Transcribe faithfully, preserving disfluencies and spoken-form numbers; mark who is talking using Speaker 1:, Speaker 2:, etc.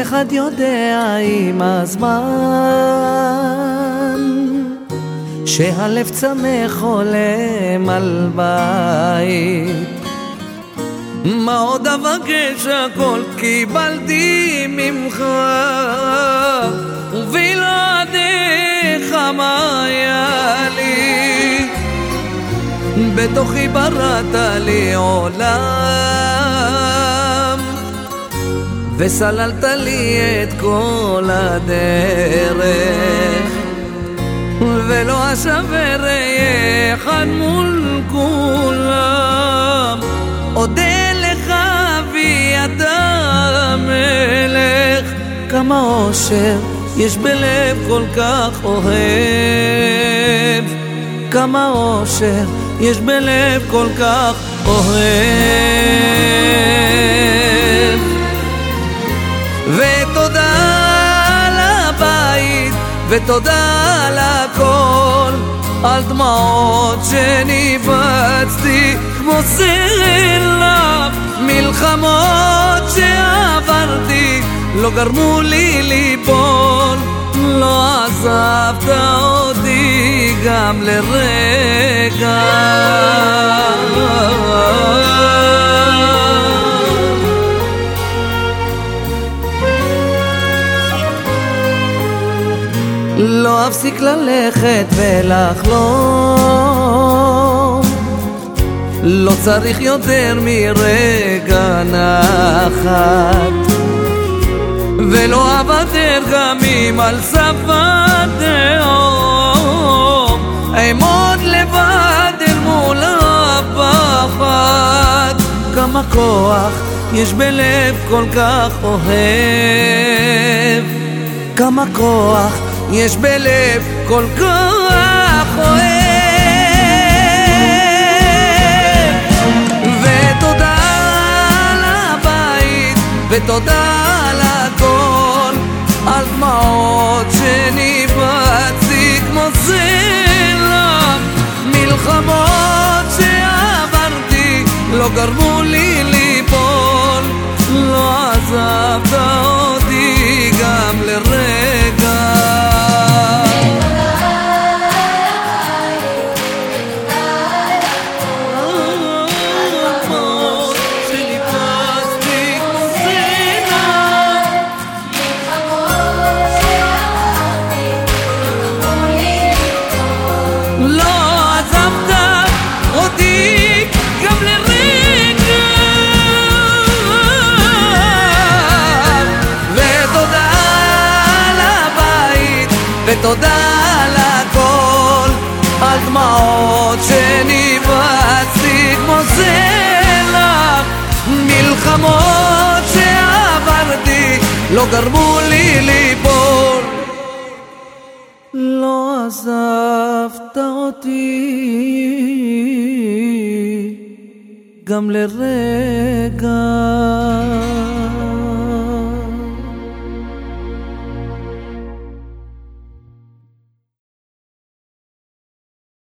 Speaker 1: אחד יודע עם הזמן שהלב צמא חולם על בית. מה עוד אבקש, הכל קיבלתי ממך, ובלעדיך מה היה לי? בתוכי בראת לי עולם, וסללת לי את כל הדרך, ולא אשבר אחד מול כולם. אודה לך ואתה מלך, כמה אושר יש בלב כל כך אוהב, כמה אושר יש בלב כל כך אוהב. ותודה על הבית ותודה על הכל, על דמעות שניבצתי כמו סלע, מלחמות שעברתי לא גרמו לי ליפול. לא עזבת אותי גם לרגע, לא אפסיק ללכת ולחלום, לא צריך יותר מרגע נחת, ולא אוותר גם אם על סף התהום אעמוד לבד אל מול הפחד. כמה כוח יש בלב כל כך אוהב, כמה כוח יש בלב כל כך אוהב. ותודה על הבית ותודה על הכל, על דמעות שניבצתי כמו סלע, מלחמות שעברתי לא גרמו לי ליפול. לא עזבת אותי גם לרגע. ותודה על הכל, על דמעות שניבצתי כמו סלע, מלחמות שעברתי לא גרמו לי ליפול. לא עזבת אותי גם לרגע.